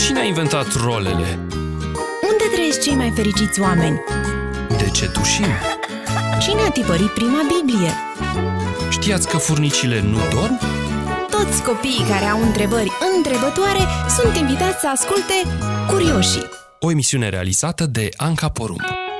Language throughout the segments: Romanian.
Cine a inventat rolele? Unde trăiesc cei mai fericiți oameni? De ce tușim? Cine a tipărit prima Biblie? Știați că furnicile nu dorm? Toți copiii care au întrebări întrebătoare sunt invitați să asculte Curioșii. O emisiune realizată de Anca Porumb.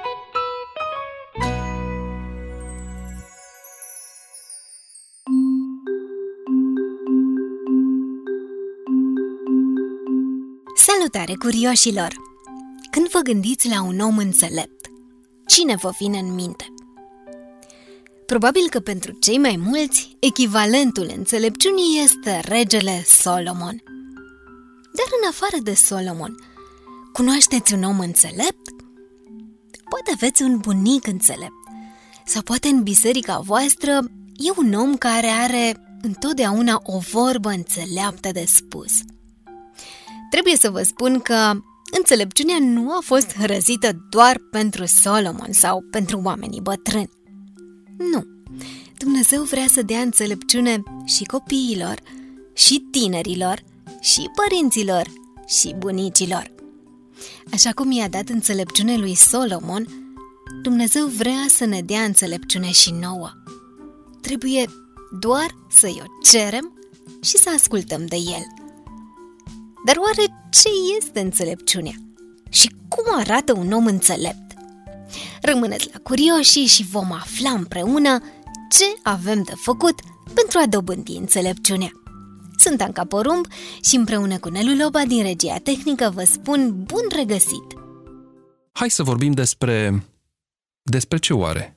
Salutare, curioșilor! Când vă gândiți la un om înțelept, cine vă vine în minte? Probabil că pentru cei mai mulți, echivalentul înțelepciunii este regele Solomon. Dar în afară de Solomon, cunoașteți un om înțelept? Poate aveți un bunic înțelept, sau poate în biserica voastră e un om care are întotdeauna o vorbă înțeleaptă de spus. Trebuie să vă spun că înțelepciunea nu a fost răzită doar pentru Solomon sau pentru oamenii bătrâni. Nu, Dumnezeu vrea să dea înțelepciune și copiilor, și tinerilor, și părinților, și bunicilor. Așa cum i-a dat înțelepciune lui Solomon, Dumnezeu vrea să ne dea înțelepciune și nouă. Trebuie doar să-i o cerem și să ascultăm de el. Dar oare ce este înțelepciunea? Și cum arată un om înțelept? Rămâneți la Curioșii și vom afla împreună ce avem de făcut pentru a dobândi înțelepciunea. Sunt Anca Porumb și împreună cu Nelu Loba din regia tehnică vă spun bun regăsit! Hai să vorbim despre ce oare?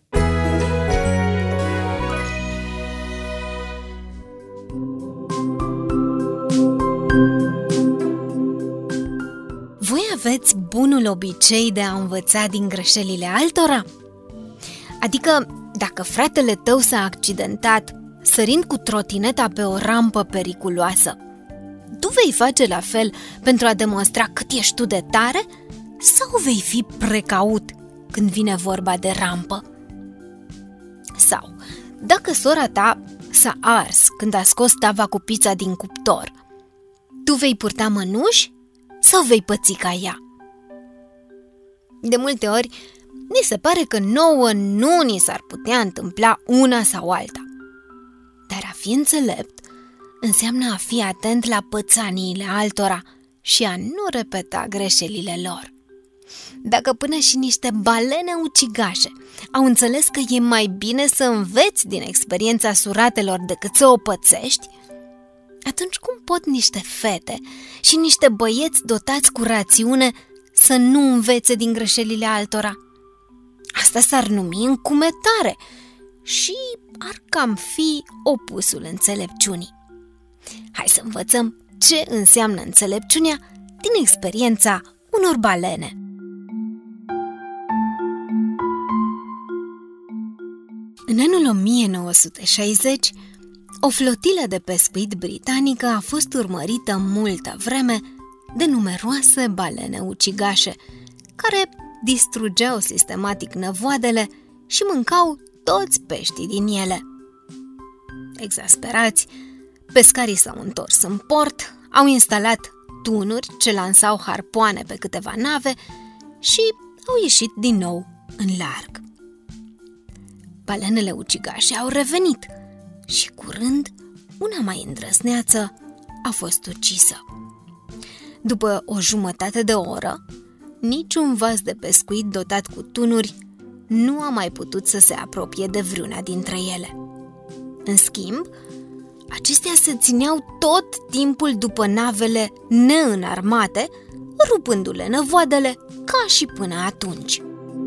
Voi aveți bunul obicei de a învăța din greșelile altora? Adică, dacă fratele tău s-a accidentat sărind cu trotineta pe o rampă periculoasă, tu vei face la fel pentru a demonstra cât ești tu de tare? Sau vei fi precaut când vine vorba de rampă? Sau, dacă sora ta s-a ars când a scos tava cu pizza din cuptor, tu vei purta mănuși sau vei păți ca ea? De multe ori, ni se pare că nouă nu ni s-ar putea întâmpla una sau alta. Dar a fi înțelept înseamnă a fi atent la pățaniile altora și a nu repeta greșelile lor. Dacă până și niște balene ucigașe au înțeles că e mai bine să înveți din experiența suratelor decât să o pățești, atunci cum pot niște fete și niște băieți dotați cu rațiune să nu învețe din greșelile altora? Asta s-ar numi încumetare și ar cam fi opusul înțelepciunii. Hai să învățăm ce înseamnă înțelepciunea din experiența unor balene. În anul 1960, o flotilă de pescuit britanică a fost urmărită multă vreme de numeroase balene ucigașe, care distrugeau sistematic năvoadele și mâncau toți peștii din ele. Exasperați, pescarii s-au întors în port, au instalat tunuri ce lansau harpoane pe câteva nave și au ieșit din nou în larg. Balenele ucigașe au revenit și curând una mai îndrăzneață a fost ucisă. După o jumătate de oră, niciun vas de pescuit dotat cu tunuri nu a mai putut să se apropie de vreuna dintre ele. În schimb, acestea se țineau tot timpul după navele neînarmate, rupându-le năvoadele ca și până atunci.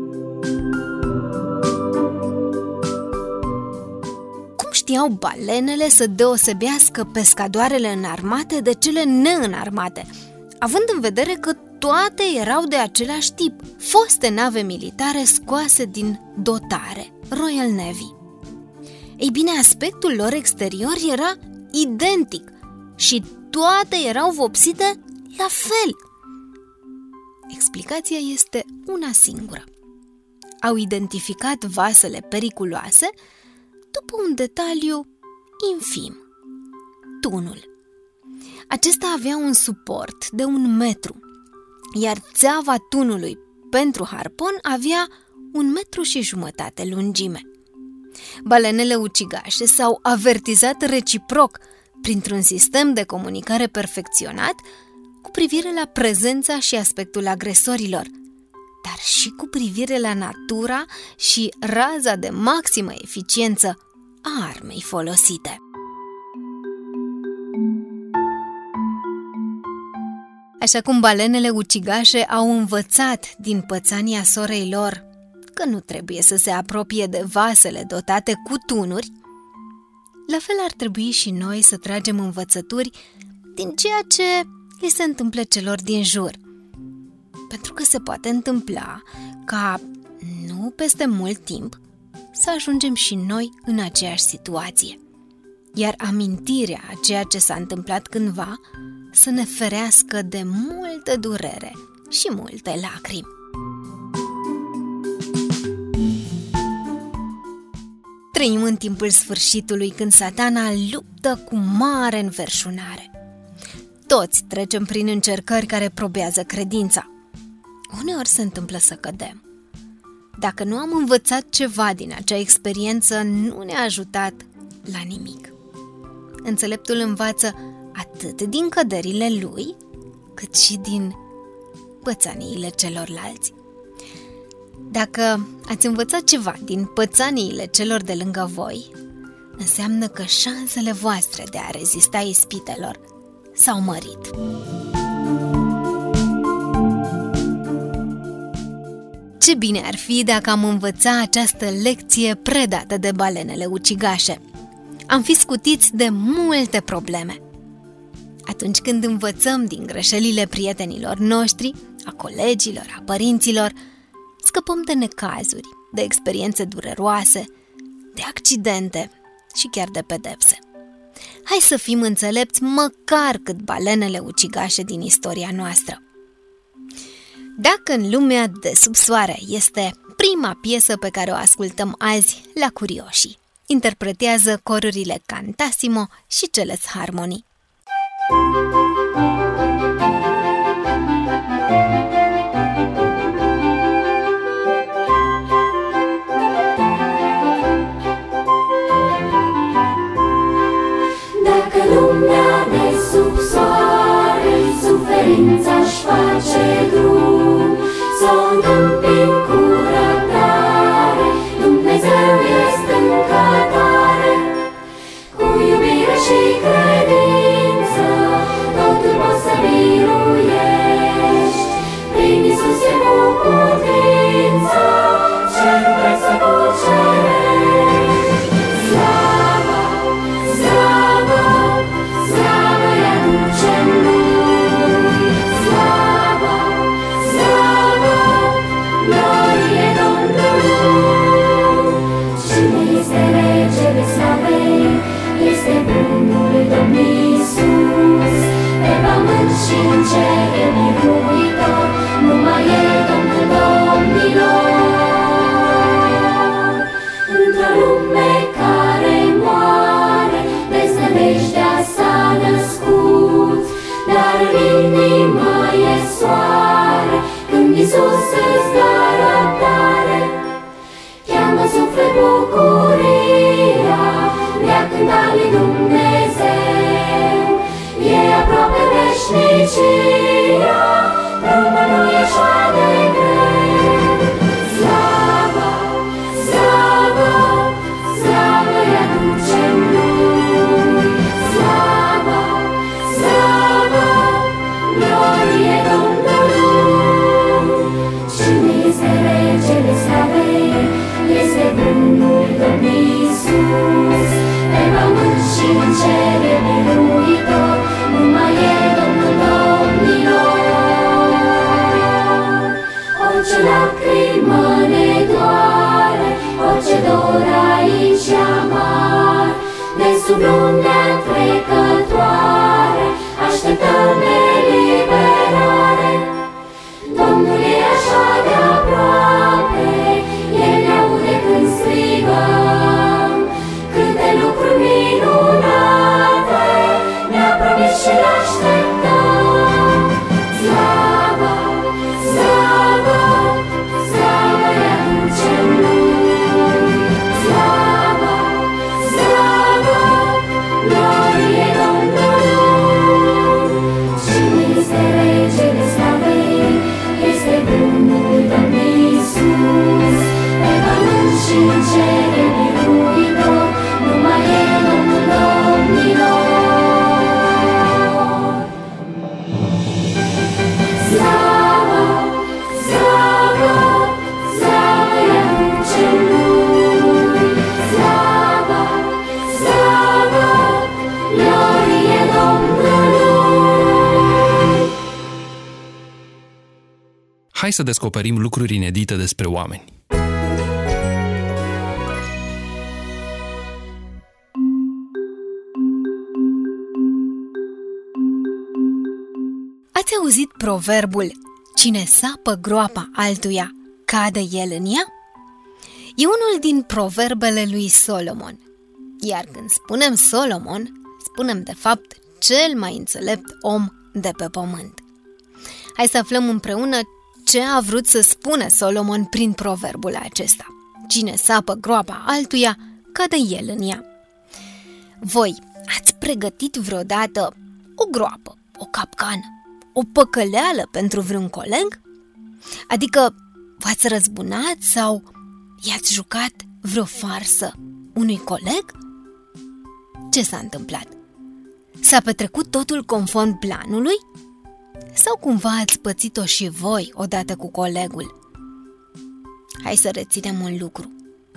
Cum știau balenele să deosebească pescadoarele înarmate de cele neînarmate, având în vedere că toate erau de același tip, foste nave militare scoase din dotare, Royal Navy? Ei bine, aspectul lor exterior era identic și toate erau vopsite la fel. Explicația este una singură. Au identificat vasele periculoase după un detaliu infim: tunul. Acesta avea un suport de 1 metru, iar țeava tunului pentru harpon avea 1,5 metru lungime. Balenele ucigașe s-au avertizat reciproc printr-un sistem de comunicare perfecționat cu privire la prezența și aspectul agresorilor, dar și cu privire la natura și raza de maximă eficiență a armei folosite. Așa cum balenele ucigașe au învățat din pățania sorei lor că nu trebuie să se apropie de vasele dotate cu tunuri, la fel ar trebui și noi să tragem învățături din ceea ce li se întâmplă celor din jur. Pentru că se poate întâmpla ca, nu peste mult timp, să ajungem și noi în aceeași situație, iar amintirea a ceea ce s-a întâmplat cândva să ne ferească de multă durere și multe lacrimi. Trăim în timpul sfârșitului, când Satana luptă cu mare înverșunare. Toți trecem prin încercări care probează credința. Uneori se întâmplă să cădem. Dacă nu am învățat ceva din acea experiență, nu ne-a ajutat la nimic. Înțeleptul învață atât din căderile lui, cât și din pățaniile celorlalți. Dacă ați învățat ceva din pățaniile celor de lângă voi, înseamnă că șansele voastre de a rezista ispitelor s-au mărit. Ce bine ar fi dacă am învăța această lecție predată de balenele ucigașe. Am fi scutiți de multe probleme. Atunci când învățăm din greșelile prietenilor noștri, a colegilor, a părinților, scăpăm de necazuri, de experiențe dureroase, de accidente și chiar de pedepse. Hai să fim înțelepți măcar cât balenele ucigașe din istoria noastră. Dacă în lumea de sub soare este prima piesă pe care o ascultăm azi la Curioșii, interpretează corurile Cantassimo și Celes Harmony. Dacă lumea de sub soare suferința-și face drum, s-o întâmpin cu răbdare, Dumnezeu este încă tare. Cu iubire și credință totul poți să biruiești, prin Iisus e cu putință ce nu vrei să cucerești. Slavă, slavă, slavă îi aducem Lui, slavă, slavă, glorie Domnului. Cine este regele slavei? Este bunul Domn Iisus, pe pământ și în cer e biruitor, numai El, Domnul domnilor. Într-o lume care moare, deznădejdea s-a născut, dar în inimă e soare, când Iisus îți dă răbdare. Cheamă suflet bucuria de a cânta lui Dumnezeu, e aproape veșnicia, drumul nu e așa de greu. Slavă, slavă, slavă îi aducem Lui, slavă, slavă, glorie Domnului. Cine este regele slavei? Este bunul Domn Iisus, pe pământ și în cer e biruitor, numai El, Domnul domnilor. Hai să descoperim lucruri inedite despre oameni. Ați auzit proverbul "Cine sapă groapa altuia, cade el în ea"? E unul din proverbele lui Solomon. Iar când spunem Solomon, spunem de fapt cel mai înțelept om de pe pământ. Hai să aflăm împreună ce a vrut să spună Solomon prin proverbul acesta. Cine sapă groapa altuia, cade el în ea. Voi ați pregătit vreodată o groapă, o capcană, o păcăleală pentru vreun coleg? Adică v-ați răzbunat sau i-ați jucat vreo farsă unui coleg? Ce s-a întâmplat? S-a petrecut totul conform planului? Sau cumva ați pățit-o și voi odată cu colegul? Hai să reținem un lucru.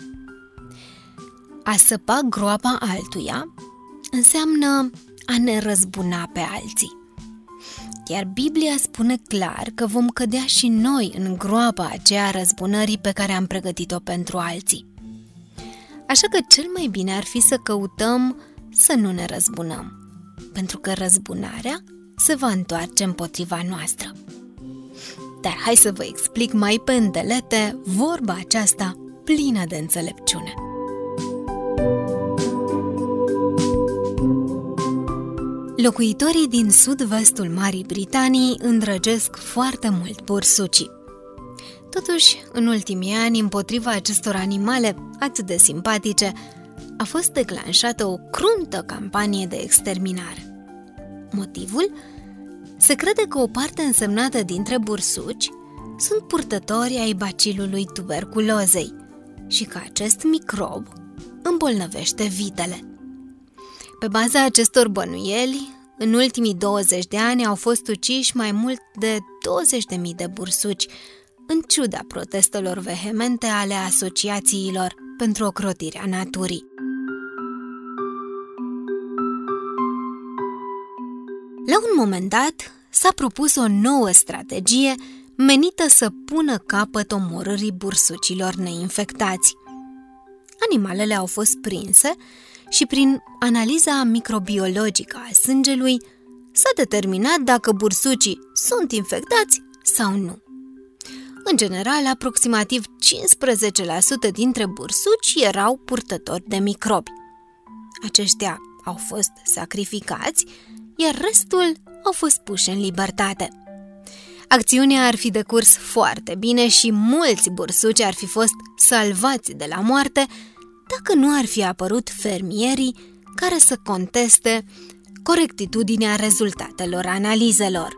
A săpa groapa altuia înseamnă a ne răzbuna pe alții. Iar Biblia spune clar că vom cădea și noi în groapa aceea răzbunării pe care am pregătit-o pentru alții. Așa că cel mai bine ar fi să căutăm să nu ne răzbunăm, pentru că răzbunarea se va întoarce împotriva noastră. Dar hai să vă explic mai pe îndelete vorba aceasta plină de înțelepciune. Locuitorii din sud-vestul Marii Britanii îndrăgesc foarte mult bursucii. Totuși, în ultimii ani, împotriva acestor animale atât de simpatice, a fost declanșată o cruntă campanie de exterminare. Motivul? Se crede că o parte însemnată dintre bursuci sunt purtători ai bacilului tuberculozei și că acest microb îmbolnăvește vitele. Pe baza acestor bănuieli, în ultimii 20 de ani au fost uciși mai mult de 20.000 de bursuci, în ciuda protestelor vehemente ale asociațiilor pentru ocrotirea naturii. La un moment dat, s-a propus o nouă strategie menită să pună capăt omorârii bursucilor neinfectați. Animalele au fost prinse și prin analiza microbiologică a sângelui s-a determinat dacă bursucii sunt infectați sau nu. În general, aproximativ 15% dintre bursuci erau purtători de microbi. Aceștia au fost sacrificați, iar restul au fost puși în libertate. Acțiunea ar fi decurs foarte bine și mulți bursuci ar fi fost salvați de la moarte dacă nu ar fi apărut fermierii care să conteste corectitudinea rezultatelor analizelor.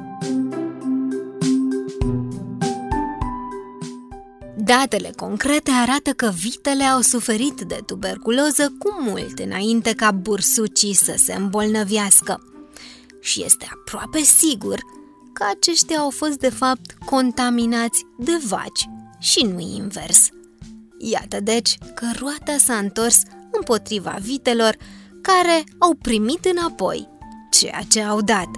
Datele concrete arată că vitele au suferit de tuberculoză cu mult înainte ca bursucii să se îmbolnăvească. Și este aproape sigur că aceștia au fost de fapt contaminați de vaci și nu invers. Iată deci că roata s-a întors împotriva vitelor care au primit înapoi ceea ce au dat.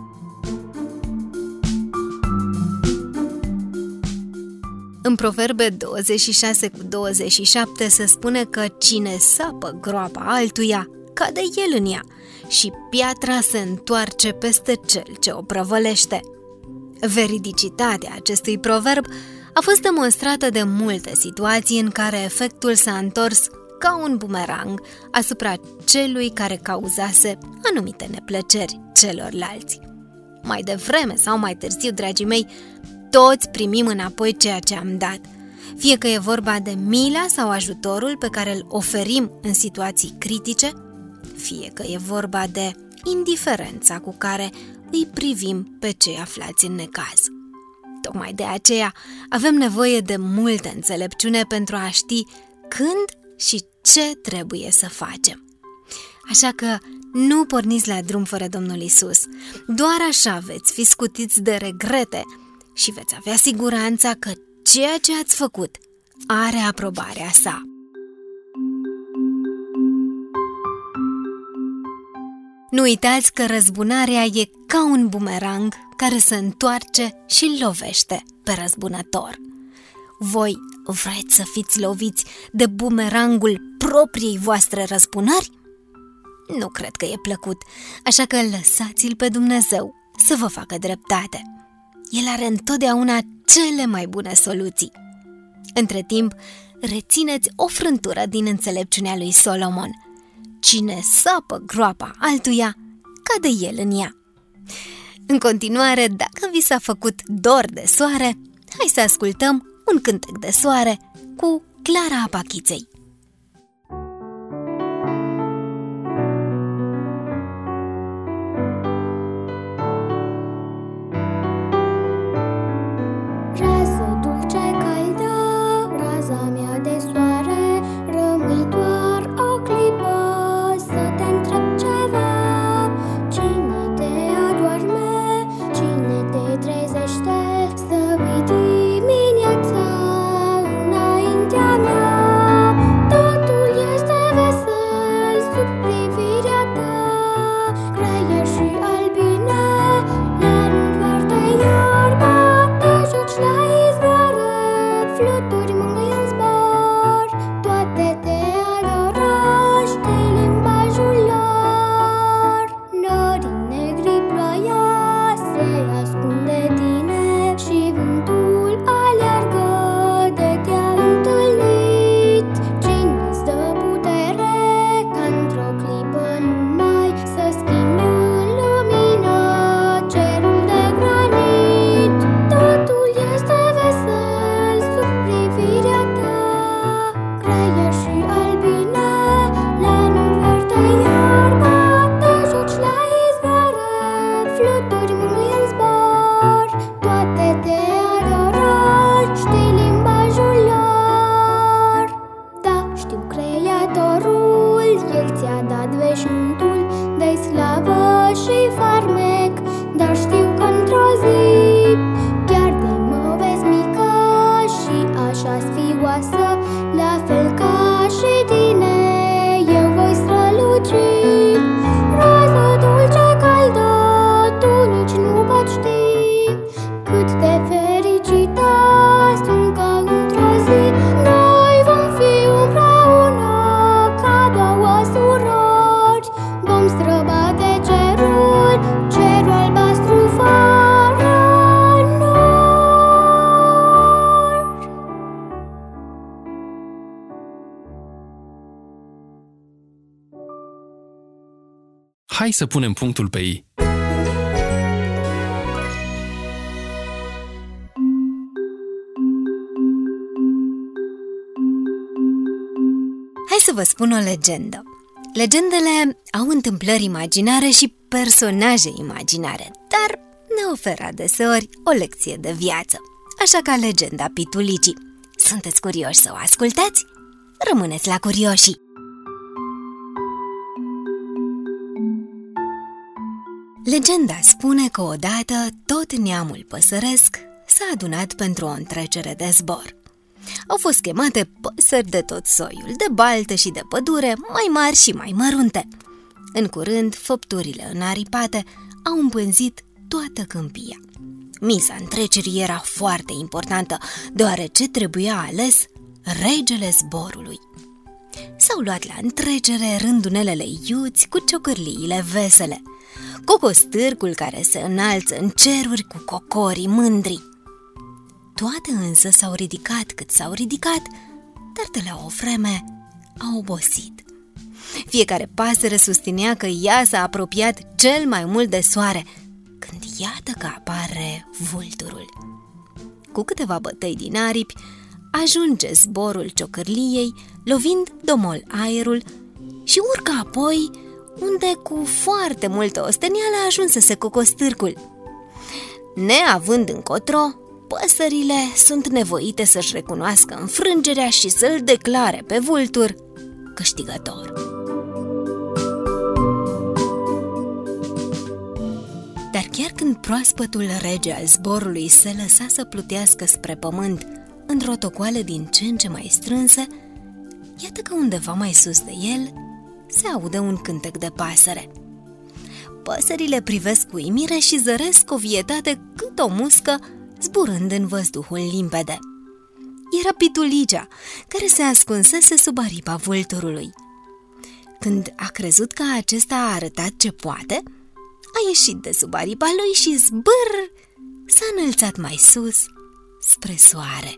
În Proverbe 26:27 se spune că cine sapă groapa altuia, cade el în ea și piatra se întoarce peste cel ce o prăvălește. Veridicitatea acestui proverb a fost demonstrată de multe situații în care efectul s-a întors ca un bumerang asupra celui care cauzase anumite neplăceri celorlalți. Mai devreme sau mai târziu, dragii mei, toți primim înapoi ceea ce am dat, fie că e vorba de mila sau ajutorul pe care îl oferim în situații critice, fie că e vorba de indiferența cu care îi privim pe cei aflați în necaz. Tocmai de aceea avem nevoie de multă înțelepciune pentru a ști când și ce trebuie să facem. Așa că nu porniți la drum fără Domnul Iisus. Doar așa veți fi scutiți de regrete și veți avea siguranța că ceea ce ați făcut are aprobarea sa. Nu uitați că răzbunarea e ca un bumerang care se întoarce și îl lovește pe răzbunător. Voi vreți să fiți loviți de bumerangul propriei voastre răzbunări? Nu cred că e plăcut, așa că lăsați-l pe Dumnezeu să vă facă dreptate. El are întotdeauna cele mai bune soluții. Între timp, rețineți o frântură din înțelepciunea lui Solomon. Cine sapă groapa altuia, cade el în ea. În continuare, dacă vi s-a făcut dor de soare, hai să ascultăm un cântec de soare cu Clara Apachiței. Rază dulce caldă, raza mea de soare, rămâi doar o clipă să te întreb ceva. Cine te adorme, cine te trezește, să vii dimineața înaintea mea. Totul este vesel sub privirea ta, creier și albine, lanul verde iarba, te joci la izvoare, fluturi mângâie în zbor, toate te adorăște limbajul lor. Norii negri, ploaia se ascunde tine și vântul aleargă de te-a întâlnit. Cine-ți dă putere ca într-o clipă numai să schimbi în lumină cerul de granit? Totul este vesel sub privirea ta, creier și albine, lanul verde iarba, te joci la izvoare, fluturi mângâie în zbor, toate te adorăști limbajul lor. Da, știu, Creatorul, El ți-a dat veșmântul de slavă și farmec, dar știu că într-o zi chiar de mă vezi mică și așa-s fioasă, la fel ca și tine eu voi străluci. Rază dulce caldă, tu nici nu poți ști cât de fericită sunt că într-o zi noi vom fi împreună ca două surori. Vom străbate cerul, cerul albastru fără nori. Hai să punem punctul pe I. Hai să vă spun o legendă. Legendele au întâmplări imaginare și personaje imaginare, dar ne oferă adeseori o lecție de viață, așa ca legenda Pitulicii. Sunteți curioși să o ascultați? Rămâneți la Curioșii! Legenda spune că odată tot neamul păsăresc s-a adunat pentru o întrecere de zbor. Au fost chemate păsări de tot soiul, de baltă și de pădure, mai mari și mai mărunte. În curând, făpturile înaripate au împânzit toată câmpia. Miza întrecerii era foarte importantă, deoarece trebuia ales regele zborului. S-au luat la întrecere rândunelele iuți cu ciocârliile vesele, cocostârcul care se înalță în ceruri cu cocorii mândri. Toate însă s-au ridicat cât s-au ridicat, dar de la o vreme au obosit. Fiecare pasăre susținea că ea s-a apropiat cel mai mult de soare, când iată că apare vulturul. Cu câteva bătăi din aripi, ajunge zborul ciocârliei, lovind domol aerul și urcă apoi unde cu foarte multă ostenială ajunsese cocostârcul. Neavând încotro, păsările sunt nevoite să-și recunoască înfrângerea și să-l declare pe vultur câștigător. Dar chiar când proaspătul rege al zborului se lăsa să plutească spre pământ într-o tocoală din ce în ce mai strânsă, iată că undeva mai sus de el se aude un cântec de pasăre. păsările privesc cu uimire și zăresc o vietate cât o muscă, zburând în văzduhul limpede. Era Pitulicea, care se ascunsese sub aripa vulturului. Când a crezut că acesta a arătat ce poate, a ieșit de sub aripa lui și zbâr s-a înălțat mai sus spre soare.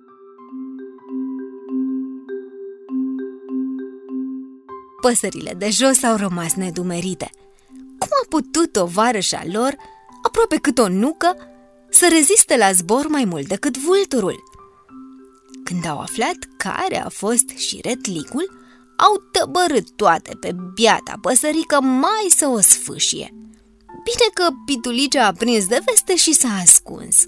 Păsările de jos au rămas nedumerite. Cum a putut tovarășa lor, aproape cât o nucă, să reziste la zbor mai mult decât vulturul? Când au aflat care a fost șiretlicul, au tăbărât toate pe biata păsărică mai să o sfâșie. Bine că Pitulicea a prins de veste și s-a ascuns.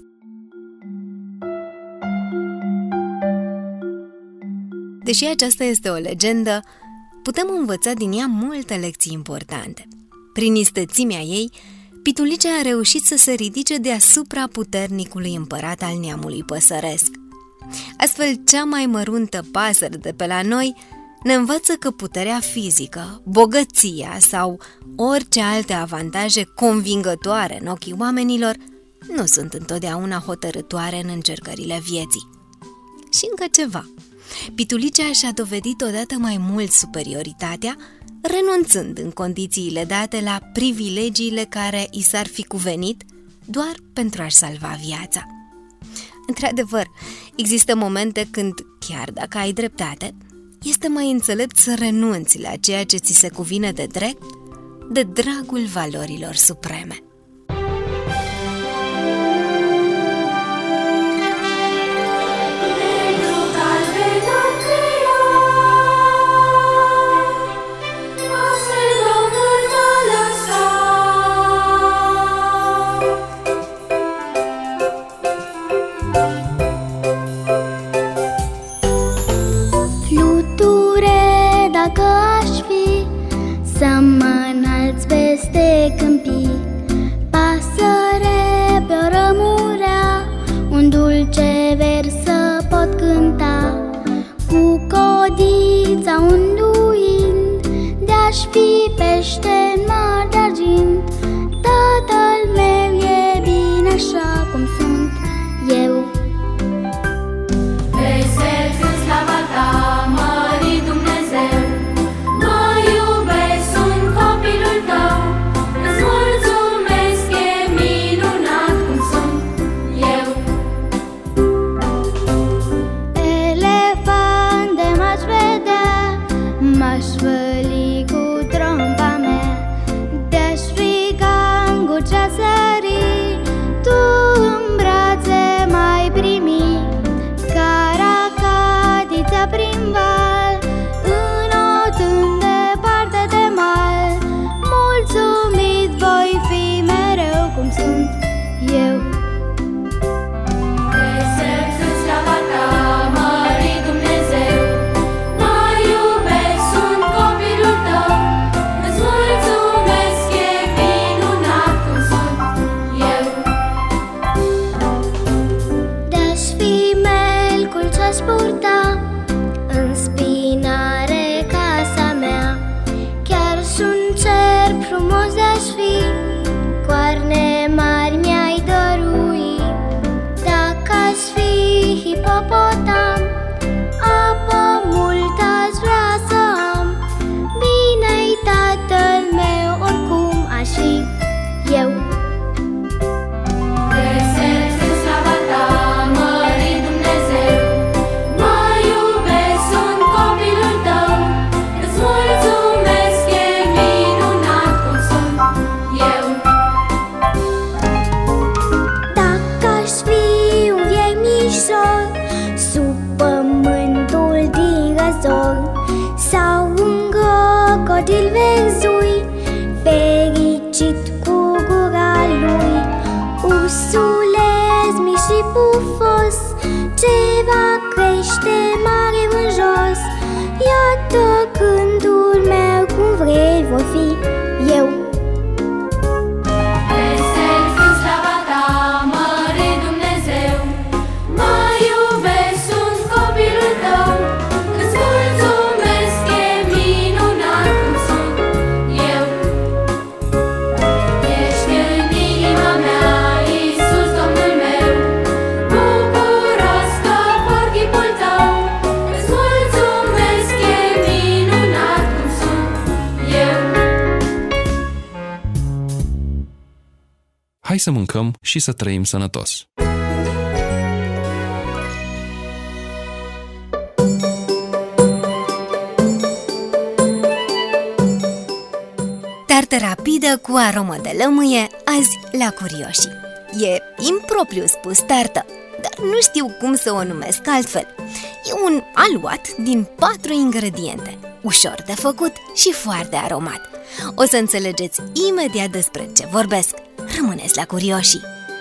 Deși aceasta este o legendă, putem învăța din ea multe lecții importante. Prin istețimea ei, Pitulicea a reușit să se ridice deasupra puternicului împărat al neamului păsăresc. Astfel, cea mai măruntă pasăre de pe la noi ne învață că puterea fizică, bogăția sau orice alte avantaje convingătoare în ochii oamenilor nu sunt întotdeauna hotărâtoare în încercările vieții. Și încă ceva. Pitulicea și-a dovedit odată mai mult superioritatea, renunțând în condițiile date la privilegiile care i s-ar fi cuvenit doar pentru a-și salva viața. Într-adevăr, există momente când, chiar dacă ai dreptate, este mai înțelept să renunți la ceea ce ți se cuvine de drept, de dragul valorilor supreme. Să mă înalți peste câmpii, pasăre pe o rămurea, un dulce vers să pot cânta, cu codița unduind, de-aș fi pește în mare de argint. Tatăl meu e bine așa cum sunt eu. Vesel în slava ta, mări Dumnezeu, m-aș văli cu trompa mea, de-aș striga în gurcea sării, tu în brațe m-ai primi, caracatița prin val, înotând departe de mal, mulțumit voi fi mereu cum sunt eu. În spinare casa mea, chiar sunt cer frumos de-aș fi, coarne mari mi-ai dărut. Hai să mâncăm și să trăim sănătos! Tartă rapidă cu aromă de lămâie, azi la Curioșii. E impropriu spus tartă, dar nu știu cum să o numesc altfel. E un aluat din 4 ingrediente, ușor de făcut și foarte aromat. O să înțelegeți imediat despre ce vorbesc. Rămâneți la Curioșii!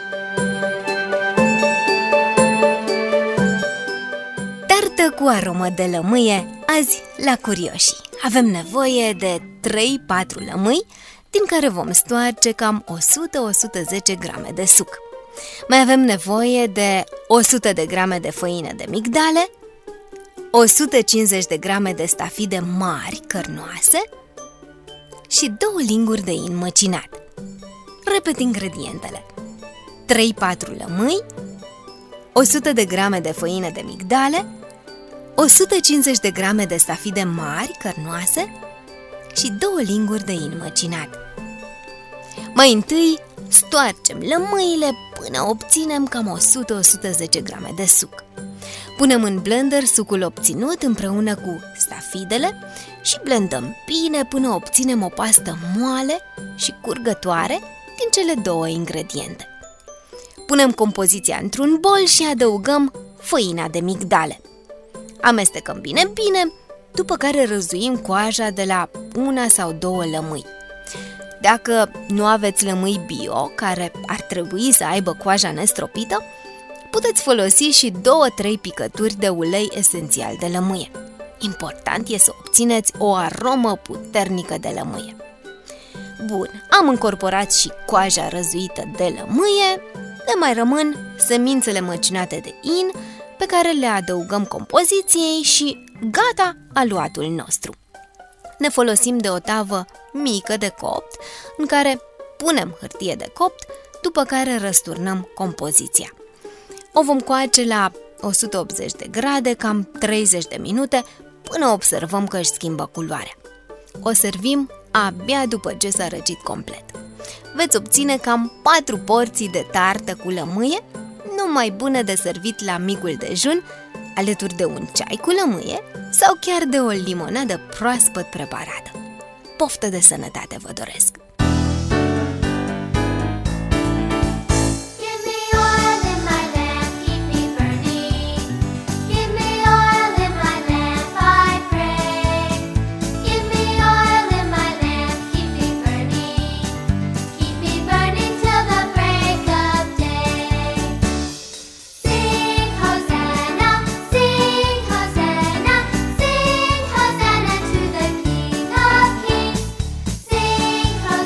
Tartă cu aromă de lămâie, azi la Curioșii. Avem nevoie de 3-4 lămâi, din care vom stoarce cam 100-110 grame de suc. Mai avem nevoie de 100 de grame de făină de migdale, 150 de grame de stafide mari, cărnoase și 2 linguri de in măcinat. Repet ingredientele: 3-4 lămâi, 100 de grame de făină de migdale, 150 de grame de stafide mari, cărnoase și 2 linguri de in măcinat. Mai întâi stoarcem lămâile până obținem cam 100-110 grame de suc. Punem în blender sucul obținut împreună cu stafidele și blendăm bine până obținem o pastă moale și curgătoare din cele 2 ingrediente. Punem compoziția într-un bol și adăugăm făina de migdale. Amestecăm bine, după care răzuim coaja de la 1 sau 2 lămâi. Dacă nu aveți lămâi bio, care ar trebui să aibă coaja nestropită, puteți folosi și 2-3 picături de ulei esențial de lămâie. Important e să obțineți o aromă puternică de lămâie. Bun, am încorporat și coaja răzuită de lămâie, ne mai rămân semințele măcinate de in, pe care le adăugăm compoziției și gata aluatul nostru. Ne folosim de o tavă mică de copt, în care punem hârtie de copt, după care răsturnăm compoziția. O vom coace la 180 de grade, cam 30 de minute, până observăm că își schimbă culoarea. O servim abia după ce s-a răcit complet. Veți obține cam 4 porții de tartă cu lămâie, numai bună de servit la micul dejun, alături de un ceai cu lămâie sau chiar de o limonadă proaspăt preparată. Poftă de sănătate vă doresc! Sing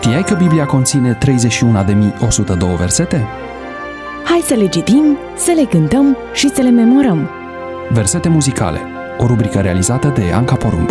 Știai că Biblia conține 31.102 versete? Hai să le citim, să le cântăm și să le memorăm. Versete muzicale, o rubrică realizată de Anca Porumb.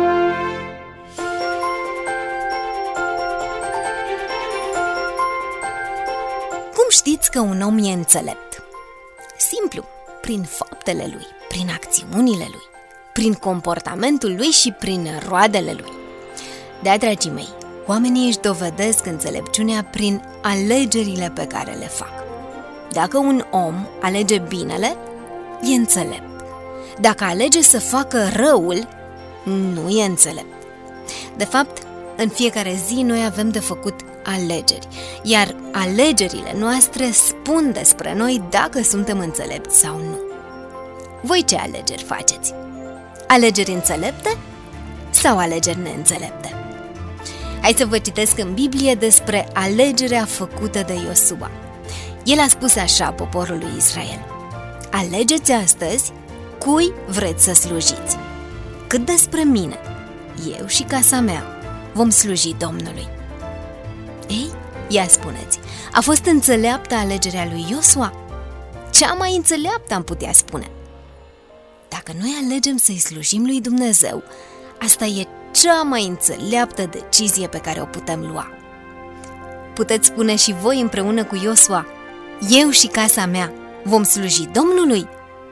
Cum știți că un om e înțelept? Simplu, prin faptele lui, prin acțiunile lui, prin comportamentul lui și prin roadele lui. Da, dragii mei, oamenii își dovedesc înțelepciunea prin alegerile pe care le fac. Dacă un om alege binele, e înțelept. Dacă alege să facă răul, nu e înțelept. De fapt, în fiecare zi noi avem de făcut alegeri, iar alegerile noastre spun despre noi dacă suntem înțelepți sau nu. Voi ce alegeri faceți? Alegeri înțelepte sau alegeri neînțelepte? Hai să vă citesc în Biblie despre alegerea făcută de Iosua. El a spus așa poporului Israel: alegeți astăzi cui vreți să slujiți. Cât despre mine, eu și casa mea vom sluji Domnului. Ei, ia spuneți, a fost înțeleaptă alegerea lui Iosua? Cea mai înțeleaptă, am putea spune. Dacă noi alegem să-i slujim lui Dumnezeu, asta e cea mai înțeleaptă decizie pe care o putem lua. Puteți spune și voi împreună cu Iosua: eu și casa mea vom sluji Domnului?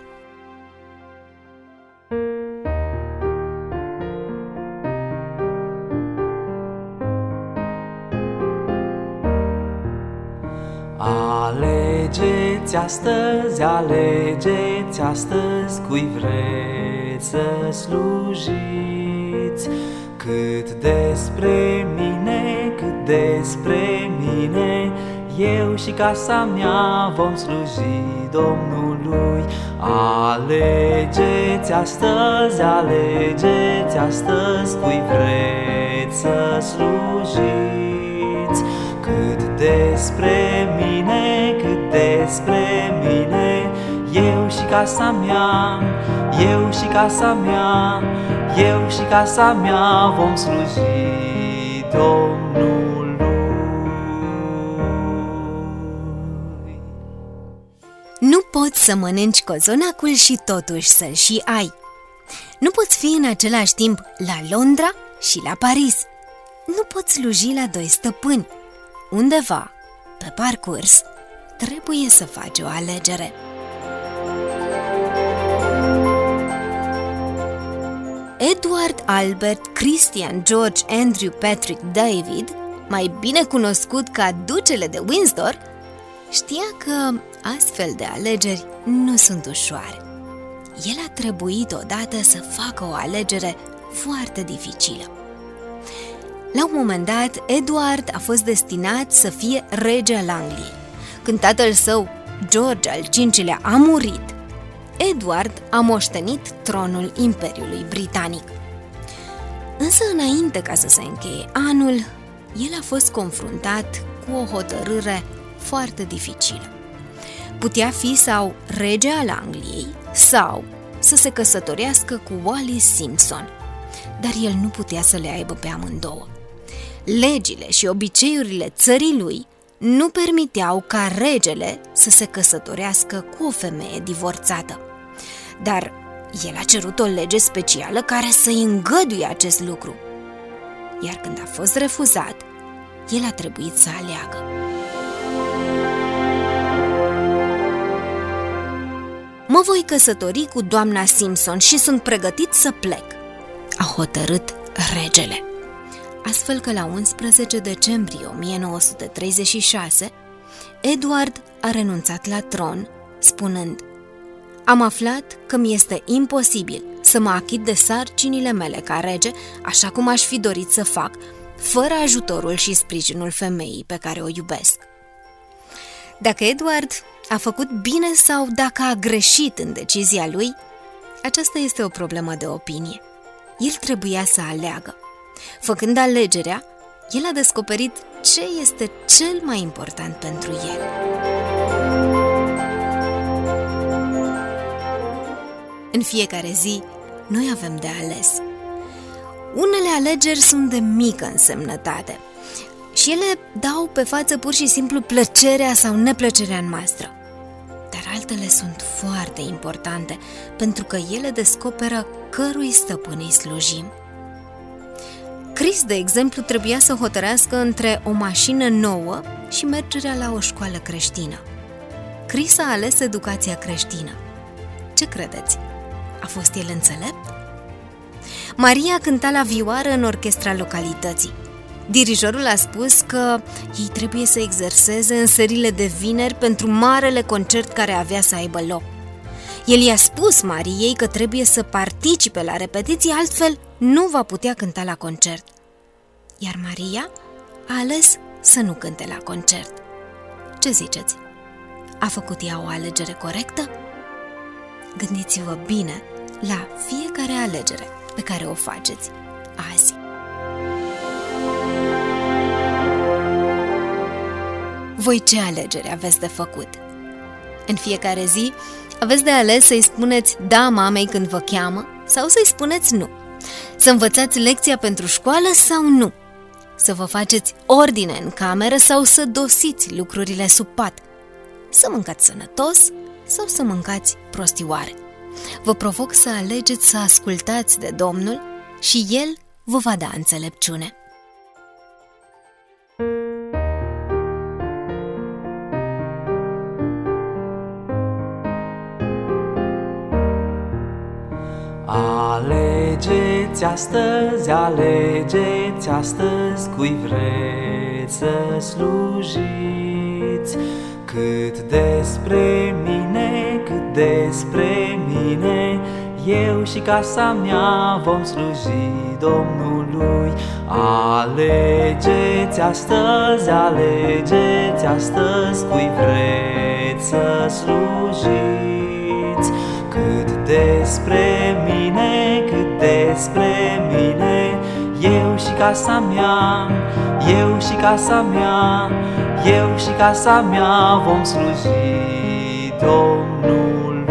Alegeți astăzi cui vreți să slujiți. Cât despre mine, eu și casa mea vom sluji Domnului. Alegeți astăzi cui vreți să slujiți. Cât despre mine, eu și casa mea vom sluji Domnului. Nu poți să mănânci cozonacul și totuși să-l și ai. Nu poți fi în același timp la Londra și la Paris. Nu poți sluji la doi stăpâni. Undeva, pe parcurs, trebuie să faci o alegere. Edward Albert Christian George Andrew Patrick David, mai bine cunoscut ca Ducele de Windsor, știa că astfel de alegeri nu sunt ușoare. El a trebuit odată să facă o alegere foarte dificilă. La un moment dat, Edward a fost destinat să fie rege al Angliei. Când tatăl său, George al V-lea, a murit, Edward a moștenit tronul Imperiului Britanic. Însă, înainte ca să se încheie anul, el a fost confruntat cu o hotărâre foarte dificilă. Putea fi sau rege al Angliei sau să se căsătorească cu Wallis Simpson, dar el nu putea să le aibă pe amândouă. Legile și obiceiurile țării lui nu permiteau ca regele să se căsătorească cu o femeie divorțată. Dar el a cerut o lege specială care să-i îngăduie acest lucru. Iar când a fost refuzat, el a trebuit să aleagă. Mă voi căsători cu doamna Simpson și sunt pregătit să plec, a hotărât regele. Astfel că la 11 decembrie 1936, Edward a renunțat la tron, spunând: am aflat că mi este imposibil să mă achit de sarcinile mele ca rege, așa cum aș fi dorit să fac, fără ajutorul și sprijinul femeii pe care o iubesc. Dacă Edward a făcut bine sau dacă a greșit în decizia lui, aceasta este o problemă de opinie. El trebuia să aleagă. Făcând alegerea, el a descoperit ce este cel mai important pentru el. În fiecare zi, noi avem de ales. Unele alegeri sunt de mică însemnătate Și ele dau pe față pur și simplu plăcerea sau neplăcerea noastră. Dar altele sunt foarte importante, pentru că ele descoperă cărui stăpân îi slujim. Chris, de exemplu, trebuia să hotărească între o mașină nouă și mergerea la o școală creștină. Chris a ales educația creștină. Ce credeți? A fost el înțelept? Maria cânta la vioară în orchestra localității. Dirijorul a spus că ei trebuie să exerseze în serile de vineri pentru marele concert care avea să aibă loc. El i-a spus Mariei că trebuie să participe la repetiții, altfel nu va putea cânta la concert. Iar Maria a ales să nu cânte la concert. Ce ziceți? A făcut ea o alegere corectă? Gândiți-vă bine la fiecare alegere pe care o faceți azi. Voi ce alegere aveți de făcut? În fiecare zi aveți de ales să-i spuneți da mamei când vă cheamă sau să-i spuneți nu. Să învățați lecția pentru școală sau nu. Să vă faceți ordine în cameră sau să dosiți lucrurile sub pat. Să mâncați sănătos sau să mâncați prostioare. Vă provoc să alegeți să ascultați de Domnul și El vă va da înțelepciune. Alegeți astăzi cui vreți să slujiți. Cât despre mine, eu și casa mea vom sluji Domnului. Alegeți astăzi cui vreți să slujiți. Cât despre mine, eu și casa mea vom sluji Domnului.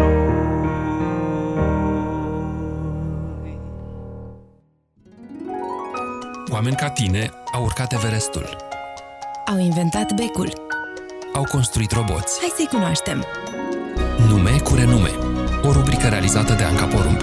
Oameni ca tine au urcat Everestul. Au inventat becul. Au construit roboți. Hai să-i cunoaștem. Nume cu renume. O rubrică realizată de Anca Porumb.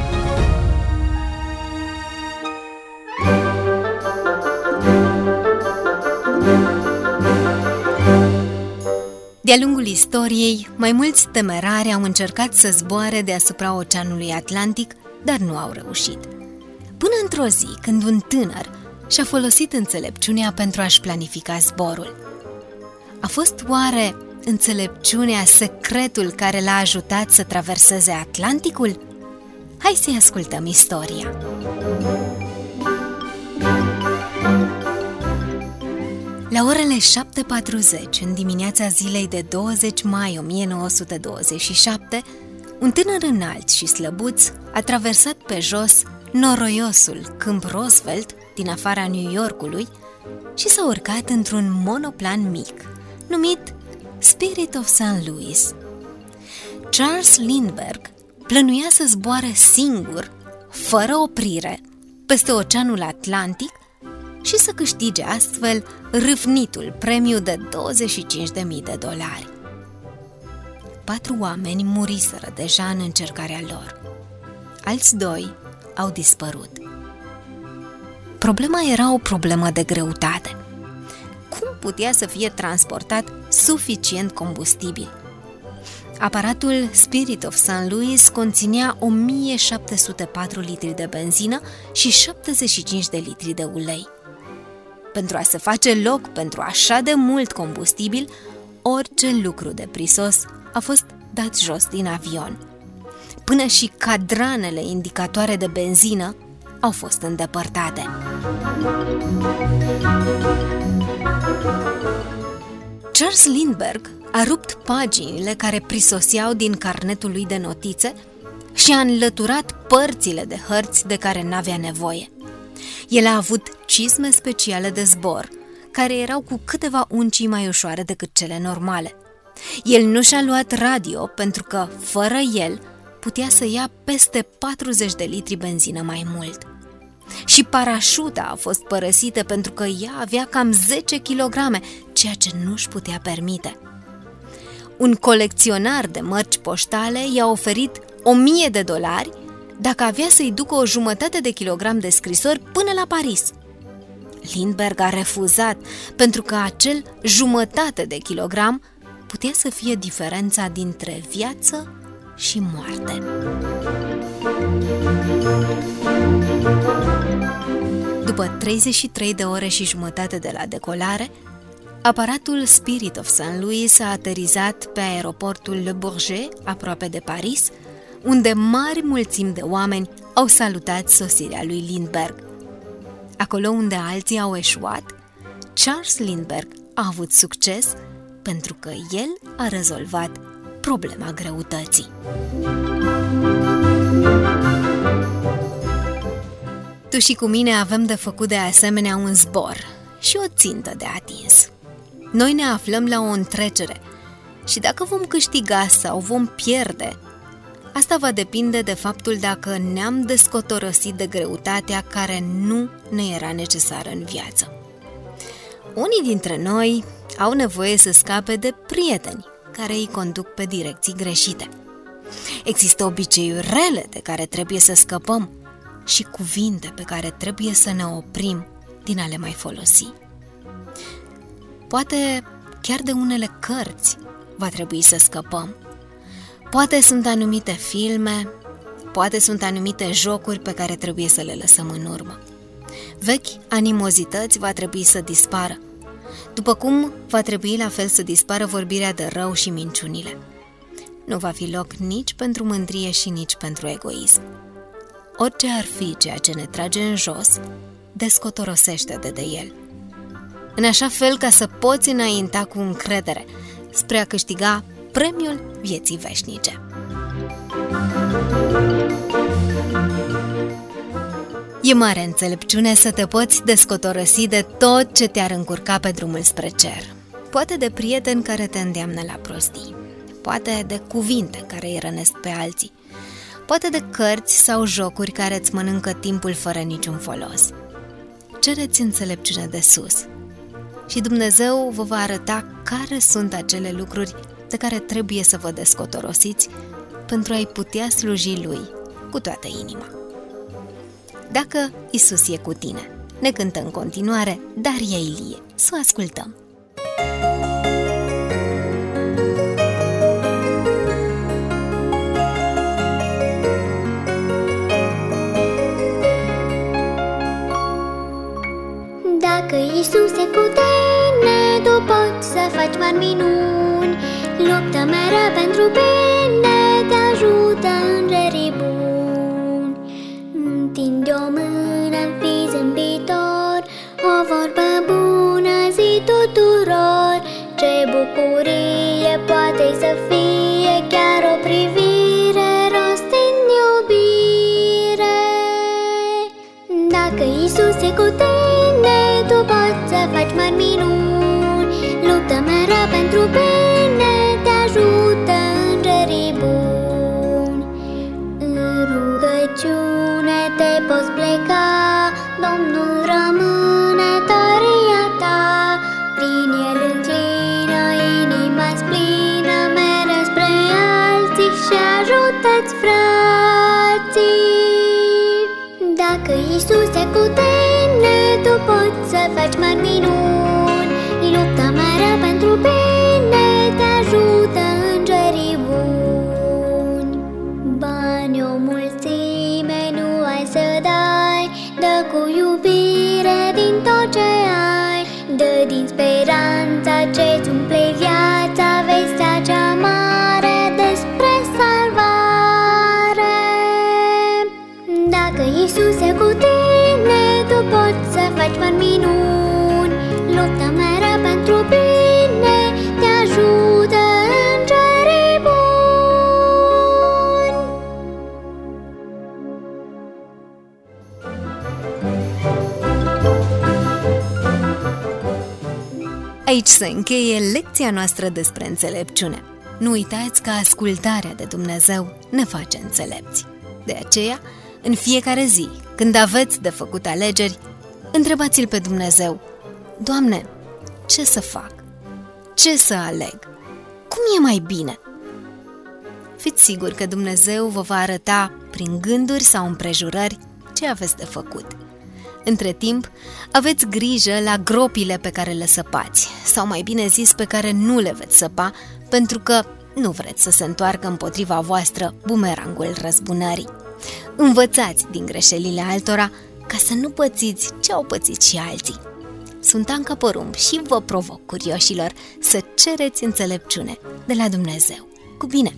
De-a lungul istoriei, mai mulți temerari au încercat să zboare deasupra Oceanului Atlantic, dar nu au reușit. Până într-o zi, când un tânăr și-a folosit înțelepciunea pentru a-și planifica zborul. A fost oare înțelepciunea secretul care l-a ajutat să traverseze Atlanticul? Hai să-i ascultăm istoria. La orele 7:40, în dimineața zilei de 20 mai 1927, un tânăr înalt și slăbuț a traversat pe jos noroiosul câmp Roosevelt din afara New Yorkului și s-a urcat într-un monoplan mic, numit Spirit of St. Louis. Charles Lindbergh plănuia să zboare singur, fără oprire, peste Oceanul Atlantic și să câștige astfel râvnitul premiu de $25.000. 4 oameni muriseră deja în încercarea lor. Alți 2 au dispărut. Problema era o problemă de greutate. Cum putea să fie transportat suficient combustibil? Aparatul Spirit of St. Louis conținea 1704 litri de benzină și 75 de litri de ulei. Pentru a se face loc pentru așa de mult combustibil, orice lucru de prisos a fost dat jos din avion. Până și cadranele indicatoare de benzină au fost îndepărtate. Charles Lindbergh a rupt paginile care prisoseau din carnetul lui de notițe și a înlăturat părțile de hărți de care n-avea nevoie. El a avut cizme speciale de zbor, care erau cu câteva uncii mai ușoare decât cele normale. El nu și-a luat radio pentru că, fără el, putea să ia peste 40 de litri benzină mai mult. Și parașuta a fost părăsită pentru că ea avea cam 10 kg, ceea ce nu-și putea permite. Un colecționar de mărci poștale i-a oferit $1.000 dacă avea să-i ducă o jumătate de kilogram de scrisori până la Paris. Lindbergh a refuzat pentru că acel jumătate de kilogram putea să fie diferența dintre viață și moarte. După 33 de ore și jumătate de la decolare, aparatul Spirit of St. Louis a aterizat pe aeroportul Le Bourget, aproape de Paris, unde mari mulțimi de oameni au salutat sosirea lui Lindbergh. Acolo unde alții au eșuat, Charles Lindbergh a avut succes pentru că el a rezolvat problema greutății. Tu și cu mine avem de făcut de asemenea un zbor și o țintă de atins. Noi ne aflăm la o întrecere și dacă vom câștiga sau vom pierde, asta va depinde de faptul dacă ne-am descotorosit de greutatea care nu ne era necesară în viață. Unii dintre noi au nevoie să scape de prieteni care îi conduc pe direcții greșite. Există obiceiuri rele de care trebuie să scăpăm și cuvinte pe care trebuie să ne oprim din a le mai folosi. Poate chiar de unele cărți va trebui să scăpăm. Poate sunt anumite filme, poate sunt anumite jocuri pe care trebuie să le lăsăm în urmă. Vechi animozități va trebui să dispară, după cum va trebui la fel să dispară vorbirea de rău și minciunile. Nu va fi loc nici pentru mândrie și nici pentru egoism. Orice ar fi ceea ce ne trage în jos, descotorosește-te de el, în așa fel ca să poți înainta cu încredere spre a câștiga premiul vieții veșnice. E mare înțelepciune să te poți descotorosi de tot ce te-ar încurca pe drumul spre cer. Poate de prieteni care te îndeamnă la prostii, poate de cuvinte care îi rănesc pe alții, poate de cărți sau jocuri care îți mănâncă timpul fără niciun folos. Cereți înțelepciune de sus și Dumnezeu vă va arăta care sunt acele lucruri de care trebuie să vă descotorosiți pentru a-i putea sluji Lui cu toată inima. Dacă Isus e cu tine, ne cântă în continuare Daria Ilie. Să o ascultăm! Dacă Isus e cu tine, tu poți să faci mari minuni. Luptă mereu pentru bine, te ajută îngerii buni. Întinde o mână, fii zâmbitor, o vorbă bună zi tuturor. Ce bucurie poate să fie chiar o privire, rost în iubire. Dacă Isus e cu tine, tu poți să faci mari minuni. Luptă mereu pentru bine, te ajută îngerii buni. În rugăciune te poți pleca, Domnul rămâne tăria ta. Prin El înclină inima-ți plină, mereu spre alții și ajută-ți frații. Dacă Isus e cu tine, tu poți să faci mari minuni. Luptă mereu pentru bine, te ajută îngerii buni. Bani o mulțime nu ai să dai, dă cu iubire din tot ce ai. Dă din speranța ce-ți umple viața, vestea cea mare despre salvare. Dacă Isus e cu tine, tu poți să faci mari minuni. Luptă mereu pentru bine, te ajută îngerii buni. Aici se încheie lecția noastră despre înțelepciune. Nu uitați că ascultarea de Dumnezeu ne face înțelepți. De aceea, În fiecare zi, când aveți de făcut alegeri, întrebați-L pe Dumnezeu: Doamne, ce să fac? Ce să aleg? Cum e mai bine? Fiți siguri că Dumnezeu vă va arăta prin gânduri sau împrejurări ce aveți de făcut. Între timp, aveți grijă la gropile pe care le săpați, sau mai bine zis, pe care nu le veți săpa, pentru că nu vreți să se întoarcă împotriva voastră bumerangul răzbunării. Învățați din greșelile altora ca să nu pățiți ce au pățit și alții. Sunt Anca Porumb și vă provoc, curioșilor, să cereți înțelepciune de la Dumnezeu. Cu bine!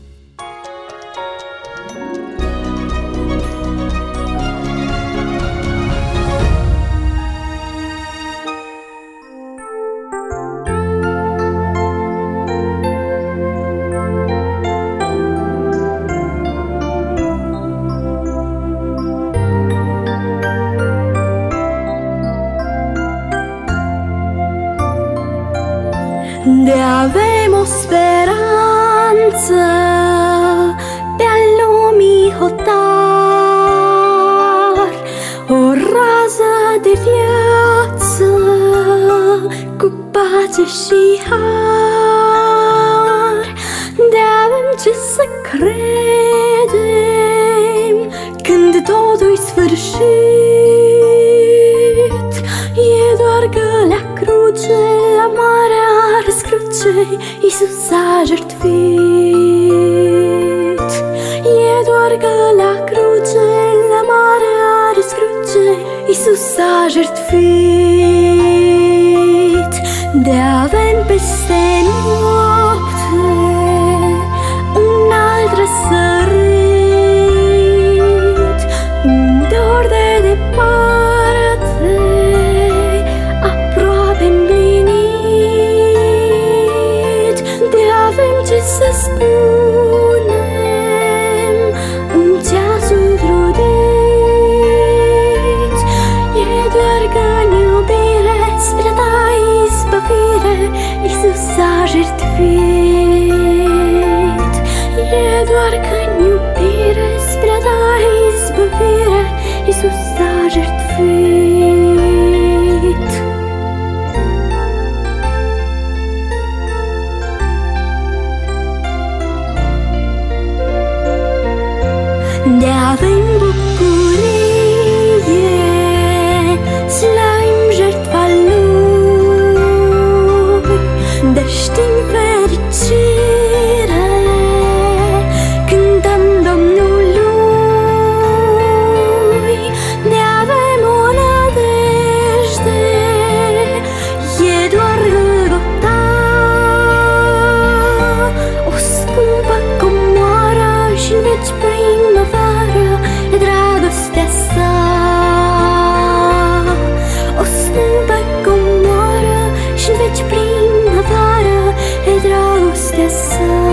De avem o speranță pe-al lumii hotar, o rază de viață cu pace și har. De avem ce să credem când totul-i sfârșit. E doar că la cruce, la marea răscruce, Iisus a jertfit. E doar că la cruce, la marea răscruce, Iisus a jertfit. De avem peste noapte un alt răsărit, un dor de departe, aproape împlinit. De avem ce să spunem în ceasul trudit. E doar că în iubire spre ta izbăvire Iisus a jertfit. E doar că în iubire spre ta izbăvire Iisus a jertfit. De avem bucurie, slăim jertfa Lui, de știm fericire, cântăm Domnului. De avem o nădejde, e doar Golgota, o scumpă comoară și-n veci primăvară e dragostea sa. O scumpă comoară și-n veci primăvară e dragostea sa.